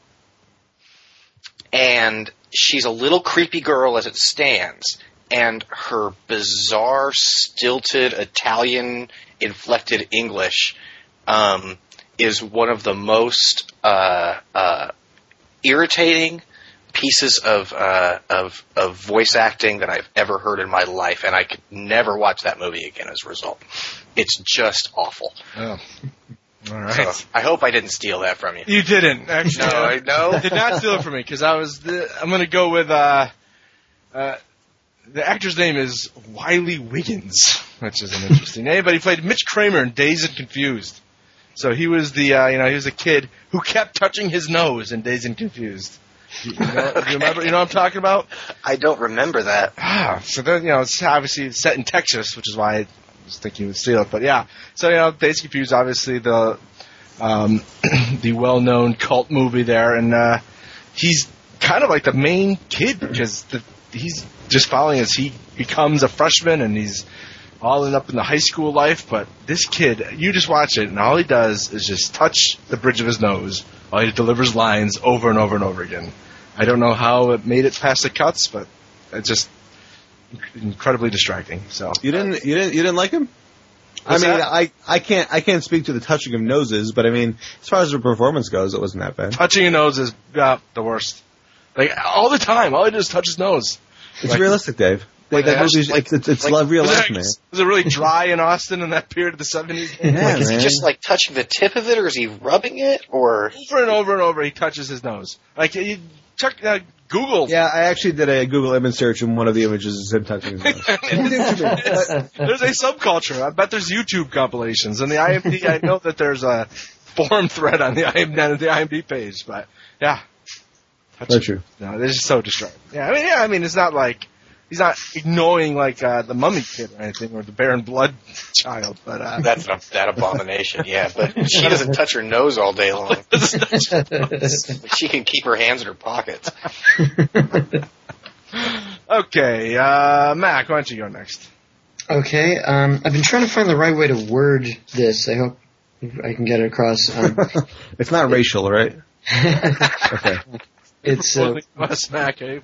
And she's a little creepy girl as it stands, and her bizarre, stilted, Italian-inflected English um, is one of the most uh, uh, irritating pieces of, uh, of of voice acting that I've ever heard in my life, and I could never watch that movie again as a result. It's just awful. Oh. All right. So, I hope I didn't steal that from you. You didn't, actually. No, I no. Did not steal it from me, because I was. The, I'm going to go with. Uh, uh, the actor's name is Wiley Wiggins, which is an interesting name, but he played Mitch Kramer in Dazed and Confused. So he was the, uh, you know, he was a kid who kept touching his nose in Dazed and Confused. You, you, know, Okay. you remember? You know what I'm talking about? I don't remember that. Ah, so then, you know, it's obviously set in Texas, which is why I was thinking he would steal it. But yeah, so you know, Dazed and Confused, obviously the um, the well-known cult movie there, and uh, he's kind of like the main kid because the, he's just following as he becomes a freshman, and he's all in up in the high school life. But this kid, you just watch it, and all he does is just touch the bridge of his nose while he delivers lines over and over and over again. I don't know how it made it past the cuts, but it's just incredibly distracting. So You didn't you didn't you didn't like him? What's I mean, that? I, I can't I can't speak to the touching of noses, but I mean, as far as the performance goes, it wasn't that bad. touching your nose is uh, the worst. Like all the time, all he does is touch his nose. It's Like- realistic, Dave. Like, Like, that movie's, like- it's it's, it's like- love real Was life, it, man. was it really dry in Austin in that period of the seventies? Yeah, Like, is man. he just like touching the tip of it, or is he rubbing it, or? Over and over and over, he touches his nose. Like you check uh, Google. Yeah, I actually did a Google image search, and one of the images is him touching his nose. There's a subculture. I bet there's YouTube compilations, and the I M D. I know that there's a forum thread on the I M D, the I M D page, but yeah, Very true. no, they're just so distracting. Yeah, I mean, yeah, I mean, it's not like he's not ignoring like uh, the Mummy Kid or anything, or the Baron Blood child, but uh, That's a, that abomination, yeah. But she doesn't touch her nose all day long. She can keep her hands in her pockets. okay, uh, Mac, why don't you go next? Okay, um, I've been trying to find the right way to word this. I hope I can get it across. Um, It's not racial, right? Okay. it's uh, West Mac, eh?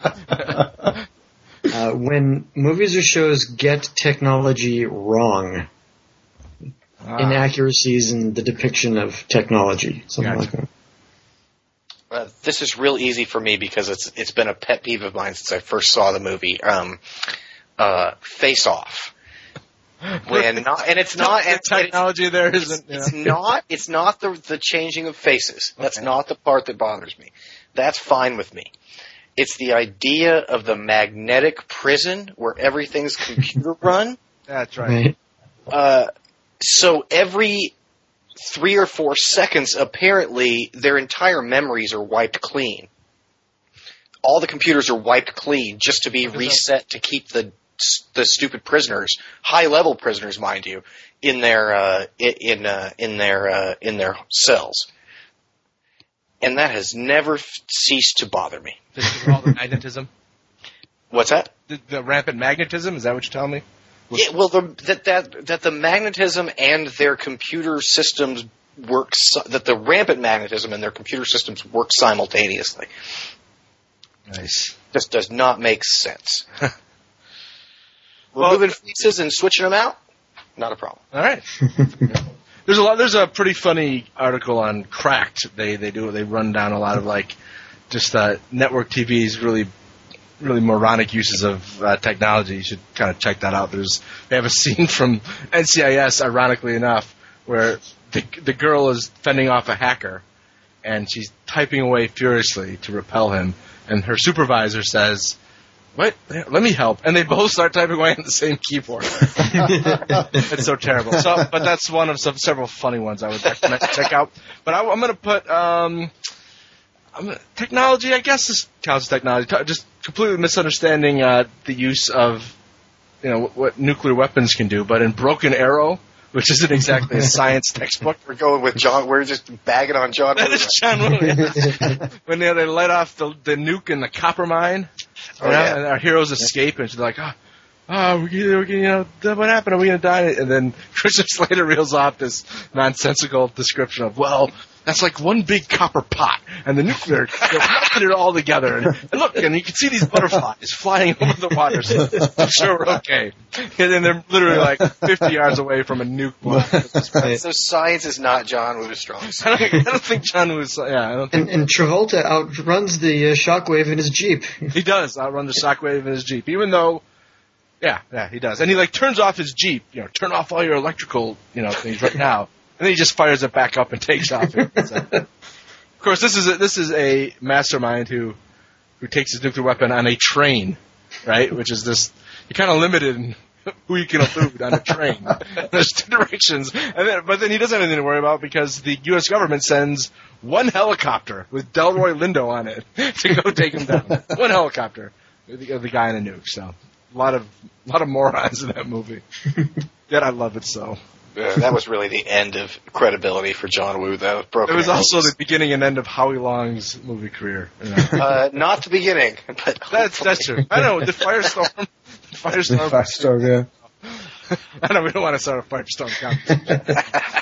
uh, when movies or shows get technology wrong, Ah. inaccuracies in the depiction of technology, something Gotcha. like that. Uh, this is real easy for me because it's it's been a pet peeve of mine since I first saw the movie. Um, uh, Face Off. When not, and it's not, and the technology there it's, isn't. You know. it's not, it's not the the changing of faces. That's Okay. not the part that bothers me. That's fine with me. It's the idea of the magnetic prison where everything's computer run. That's right. Right. Uh, so every three or four seconds, apparently, their entire memories are wiped clean. All the computers are wiped clean just to be reset to keep the the stupid prisoners, high level prisoners, mind you, in their uh, in uh, in their uh, in their cells. And that has never f- ceased to bother me. This is all the magnetism. What's that? The, the rampant magnetism. Is that what you're telling me? Yeah, well, the, that that that the magnetism and their computer systems work. si- That the rampant magnetism and their computer systems work simultaneously. Nice. Just does not make sense. Well- Removing faces and switching them out. not a problem. All right. There's a lot. There's a pretty funny article on Cracked. They they do they run down a lot of like just uh, network T V's really really moronic uses of uh, technology. You should kind of check that out. There's they have a scene from N C I S, ironically enough, where the the girl is fending off a hacker, and she's typing away furiously to repel him, and her supervisor says, "What? Let me help." And they both start typing away on the same keyboard. It's so terrible. So, but that's one of some several funny ones I would recommend to check out. But I, I'm going to put um, I'm gonna, technology. I guess this counts as technology. Just completely misunderstanding uh, the use of you know what, what nuclear weapons can do. But in Broken Arrow, which isn't exactly a science textbook, We're going with John. We're just bagging on John. that is John Woo. Yeah. When they, they let off the, the nuke in the copper mine. Oh, You know, yeah. and our heroes escape, and she's like, "Oh, oh we're gonna, we're gonna, you know, what happened? Are we gonna die?" And then Christian Slater reels off this nonsensical description of, "Well, that's like one big copper pot, and the nuclear melted it all together. And, and look, and you can see these butterflies flying over the water. So I'm sure we're okay." And then they're literally like fifty yards away from a nuke blast. So science is not John Woo's strong suit. I don't, I don't think John was. Yeah, I don't think And, and Travolta outruns the uh, Shockwave in his Jeep. he does outrun the Shockwave in his Jeep, even though. Yeah, yeah, he does. And he like turns off his Jeep, you know, turn off all your electrical, you know, things right now. And then he just fires it back up and takes off. So, of course, this is a, this is a mastermind who who takes his nuclear weapon on a train, right? Which is this you're kind of limited in who you can elude on a train. There's two directions, and then, but then he doesn't have anything to worry about because the U S government sends one helicopter with Delroy Lindo on it to go take him down. One helicopter, the, the guy in a nuke. So a lot of a lot of morons in that movie. Yet I love it so. Uh, that was really the end of credibility for John Woo, though. Broken It was Arrow also the beginning and end of Howie Long's movie career. You know? uh, not the beginning, but That's that's true. I know the Firestorm. Firestorm. Firestorm, yeah. I know we don't want to start a Firestorm conversation.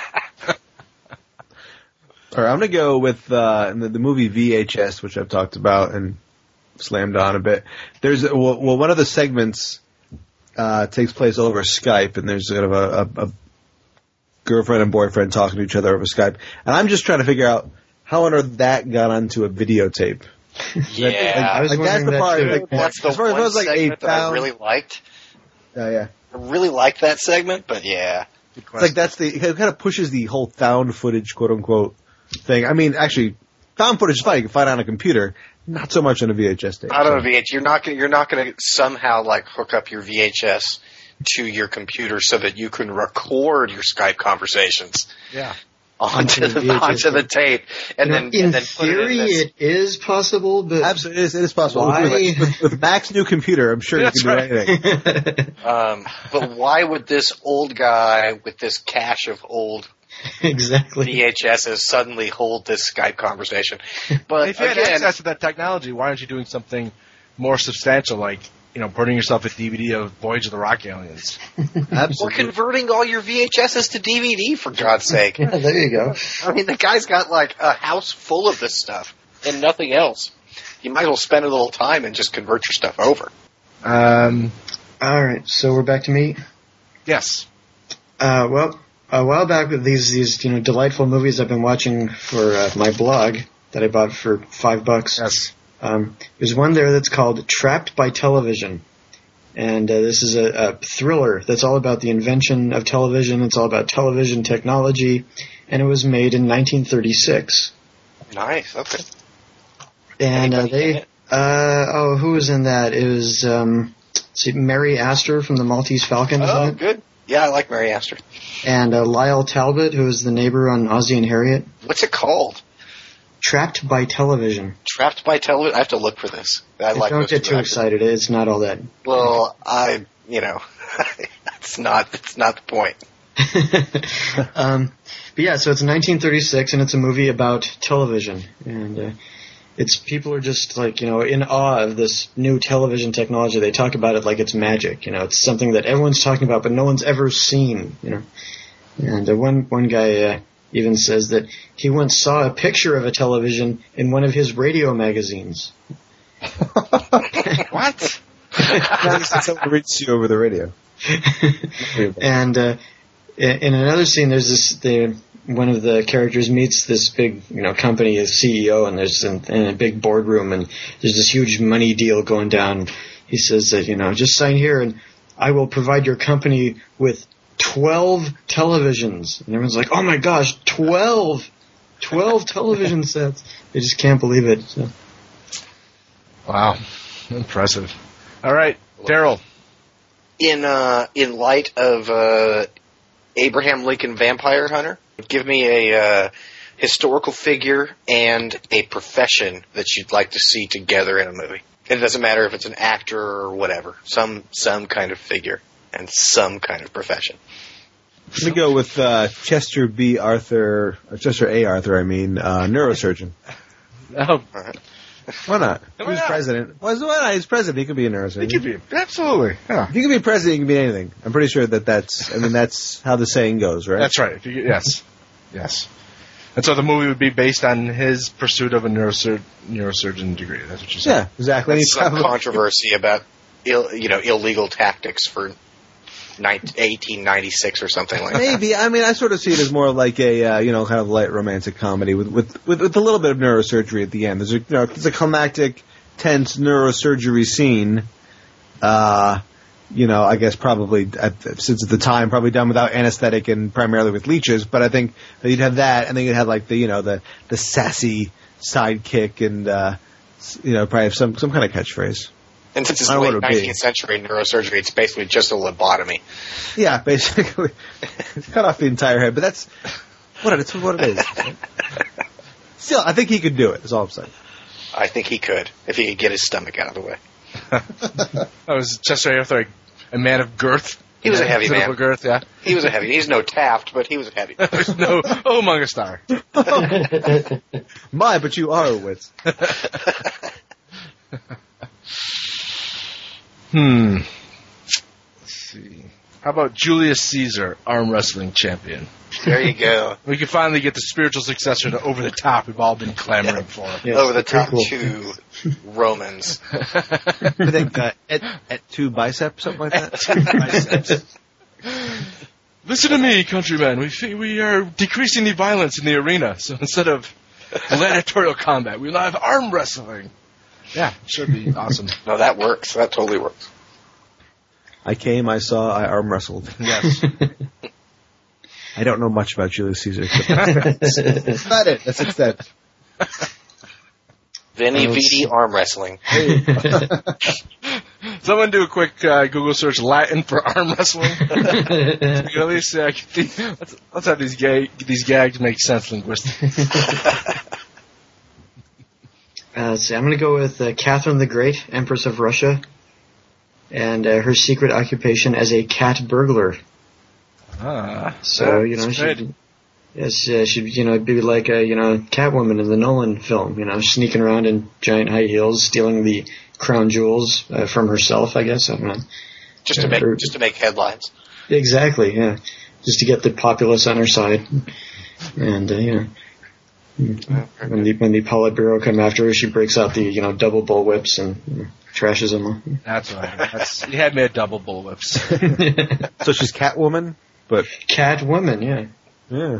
All right, I'm gonna go with uh, the, the movie V H S, which I've talked about and slammed on a bit. There's well, well one of the segments uh, takes place over Skype, and there's sort of a, a, a girlfriend and boyfriend talking to each other over Skype, and I'm just trying to figure out how on earth that got onto a videotape. yeah, I was Like, that's wondering the that part, too. like, that's the as far as one it was like a segment that I found- really liked. Yeah, yeah. I really liked that segment, but yeah. It's like that's the it kind of pushes the whole found footage, quote unquote, thing. I mean, actually, found footage is fine. You can find it on a computer, not so much on a V H S tape. I don't so. know, V H. You're not gonna, you're not going to somehow like hook up your V H S to your computer so that you can record your Skype conversations Yeah. onto Onto the, the V H S onto the tape, and You know, then in and then put it theory, in this. it is possible, but Absolutely, it is, it is possible. Why? With, with, with Mac's new computer, I'm sure That's you can do right. anything. Um, but why would this old guy with this cache of old exactly. V H Ss suddenly hold this Skype conversation? But If you had again, access to that technology, why aren't you doing something more substantial, like you know, burning yourself a D V D of Voyage of the Rock Aliens? we're Absolutely. converting all your V H Ss to D V D, for God's sake. Yeah, there you go. I mean, the guy's got like a house full of this stuff and nothing else. You might as well spend a little time and just convert your stuff over. Um. All right, so we're back to me. Yes. Uh, well, a while back, with these these you know delightful movies I've been watching for uh, my blog that I bought for five bucks. Yes. Um, there's one there that's called Trapped by Television. And uh, this is a, a thriller that's all about the invention of television. It's all about television technology. And it was made in nineteen thirty-six. Nice, okay. And uh, Anybody in they... it? Uh, oh, who was in that? It was um, let's see, Mary Astor from the Maltese Falcon. was Oh, in it. good. Yeah, I like Mary Astor. And uh, Lyle Talbot, who was the neighbor on Ozzie and Harriet. What's it called? Trapped by Television. Trapped by Television? I have to look for this. I like Don't those get two too actors. excited. It's not all that. Well, I, you know, that's not, that's not the point. um, but yeah, so it's nineteen thirty-six, and it's a movie about television, and uh, it's people are just like you know in awe of this new television technology. They talk about it like it's magic. You know, it's something that everyone's talking about, but no one's ever seen. You know, and uh, one one guy uh, even says that he once saw a picture of a television in one of his radio magazines. What? Someone reads you over the radio. and uh, in, in another scene, there's this. The, one of the characters meets this big, you know, company as C E O, and there's in, in a big boardroom, and there's this huge money deal going down. He says that, you know, just sign here, and I will provide your company with twelve televisions. And everyone's like, oh my gosh, twelve! twelve television sets. They just can't believe it. So. Wow. Impressive. All right, Daryl. In uh, in light of uh, Abraham Lincoln Vampire Hunter, give me a uh, historical figure and a profession that you'd like to see together in a movie. It doesn't matter if it's an actor or whatever. Some some kind of figure and some kind of profession. Let me go with uh, Chester B. Arthur, or Chester A. Arthur, I mean, uh, neurosurgeon. Oh, Why not? Why He's not? president. Why why not? He's president. He could be a neurosurgeon. it could be absolutely. Yeah, If you can be president, you can be anything. I'm pretty sure that that's, I mean, that's how the saying goes, right? that's right. If you, yes, yes. And so the movie would be based on his pursuit of a neurosur- neurosurgeon degree. That's what you're saying. Yeah, exactly. And There's he's some probably- controversy about Ill, you know illegal tactics for eighteen ninety-six or something like that. Maybe. I mean, I sort of see it as more like a, uh, you know, kind of light romantic comedy with, with, with, with a little bit of neurosurgery at the end. There's a, you know, there's a climactic, tense neurosurgery scene, uh, you know, I guess probably, at, since at the time, probably done without anesthetic and primarily with leeches, but I think that you'd have that, and then you'd have like the, you know, the, the sassy sidekick and, uh, you know, probably have some, some kind of catchphrase. And since it's I don't know late what it would be. nineteenth century neurosurgery, it's basically just a lobotomy. Yeah, basically. Cut off the entire head, but that's what it, it's what it is. Still, I think he could do it, is all I'm saying. I think he could, if he could get his stomach out of the way. That was Chester Arthur, a man of girth. He was a heavy Considerable man. girth, yeah. He was a heavy. He's no Taft, but he was a heavy. There's no oh, Munga Star. My, but you are a wit. Hmm. Let's see. How about Julius Caesar, arm wrestling champion? There you go. We can finally get the spiritual successor to Over the Top we've all been clamoring for. Yes, Over the top prequel. to Romans. I think uh, at, at two biceps, something like that. Listen to me, countrymen. We fe- we are decreasing the violence in the arena. So instead of gladiatorial combat, we now have arm wrestling. Yeah, should be awesome. No, that works. That totally works. I came, I saw, I arm wrestled. Yes. I don't know much about Julius Caesar. That's about it. That's extent. Vinny Well, Vidi arm wrestling. Someone do a quick uh, Google search Latin for arm wrestling. You can at least uh, get the- let's, let's have these gag these gags make sense linguistically. Uh, let's see, I'm going to go with uh, Catherine the Great, Empress of Russia, and uh, her secret occupation as a cat burglar. Ah, So, you know, that's she, good. yes, uh, she'd, you know, be like a, you know, Catwoman in the Nolan film, you know, sneaking around in giant high heels, stealing the crown jewels uh, from herself, I guess. I don't know. Just to Yeah, make or- just to make headlines. Exactly, yeah. Just to get the populace on her side. And, uh, you know, when the, when the Politburo come after her, she breaks out the, you know, double bull whips and you know, trashes them. That's right. That's, you had me at double bullwhips. So she's Catwoman, but Catwoman, yeah. yeah.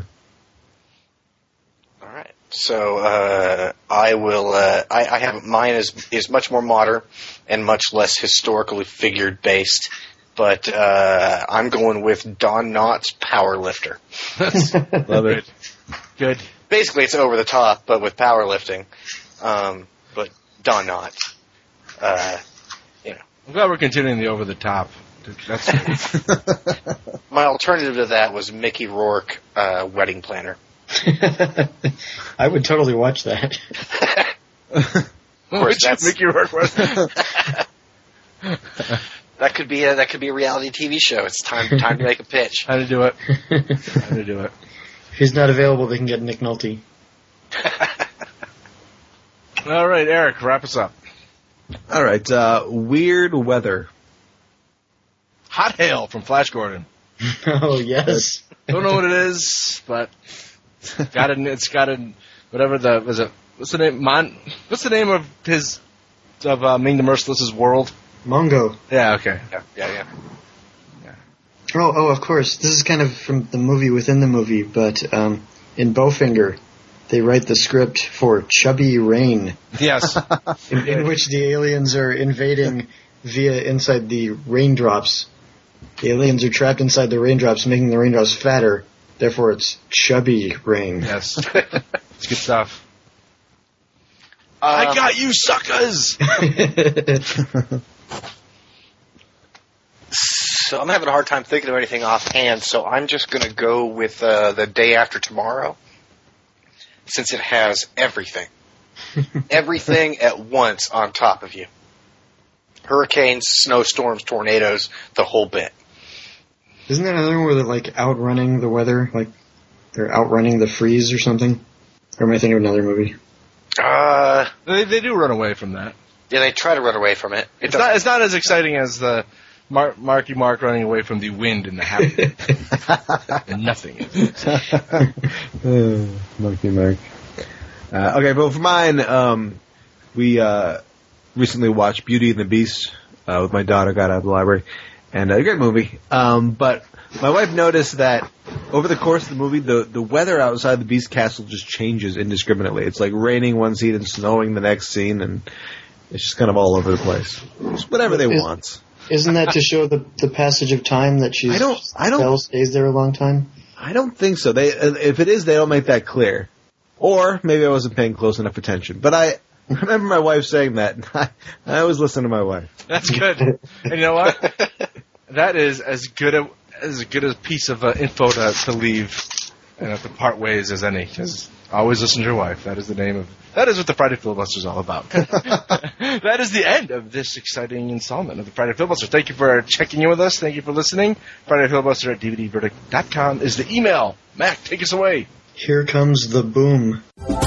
All right. So uh, I will. Uh, I, I have mine is is much more modern and much less historically figured based. But uh, I'm going with Don Knotts Powerlifter. Love it. Good. Basically, it's over the top, but with powerlifting. Um, but Don Knotts. Uh, you know, I'm glad we're continuing the over the top. That's good. my alternative to that was Mickey Rourke, uh, Wedding Planner. I would totally watch that. Of course, Which that's- Mickey Rourke was. That could be a that could be a reality T V show. It's time time to make a pitch. How to do it. How to do it. If he's not available, they can get Nick Nolte. All right, Eric, wrap us up. All right. Uh, weird weather. Hot Hail from Flash Gordon. Oh, yes. Don't know what it is, but got it. It's got a whatever the was it. What's the name? Mon. What's the name of his of uh, Ming the Merciless's world? Mongo. Yeah. Okay. Yeah, yeah, yeah. Oh, oh, of course. This is kind of from the movie within the movie, but um, in Bowfinger, they write the script for Chubby Rain, Yes. in, in which the aliens are invading via inside the raindrops. The aliens are trapped inside the raindrops, making the raindrops fatter. Therefore, it's Chubby Rain. Yes. It's good stuff. I Um, got you, suckers! So I'm having a hard time thinking of anything offhand, so I'm just going to go with uh, The Day After Tomorrow, since it has everything. Everything at once on top of you. Hurricanes, snowstorms, tornadoes, the whole bit. Isn't that another one where they're like outrunning the weather? Like they're outrunning the freeze or something? Or am I thinking of another movie? Uh, They, they do run away from that. yeah, they try to run away from it. It It's not, it's not as exciting as the Mar- Marky Mark running away from the wind and the happy. And nothing is. Uh, Monkey Mark. Uh, okay, but for mine, um, we uh, recently watched Beauty and the Beast uh, with my daughter. Got out of the library, and uh, a great movie. Um, but my wife noticed that over the course of the movie, the the weather outside the Beast Castle just changes indiscriminately. It's like raining one scene and snowing the next scene, and it's just kind of all over the place. It's whatever they Is- want. Isn't that to show the the passage of time that she's I don't- I don't- spell stays there a long time? I don't think so. They, if it is, they don't make that clear. Or maybe I wasn't paying close enough attention. But I remember my wife saying that. I, I always listen to my wife. That's good. And you know what? That is as good a as good a piece of uh, info to, to leave and uh, to part ways as any. Because always listen to your wife. That is the name of. That is what the Friday Filibuster is all about. That is the end of this exciting installment of the Friday Filibuster. Thank you for checking in with us. Thank you for listening. Friday Filibuster at D V D verdict dot com is the email. Mac, take us away. Here comes the boom.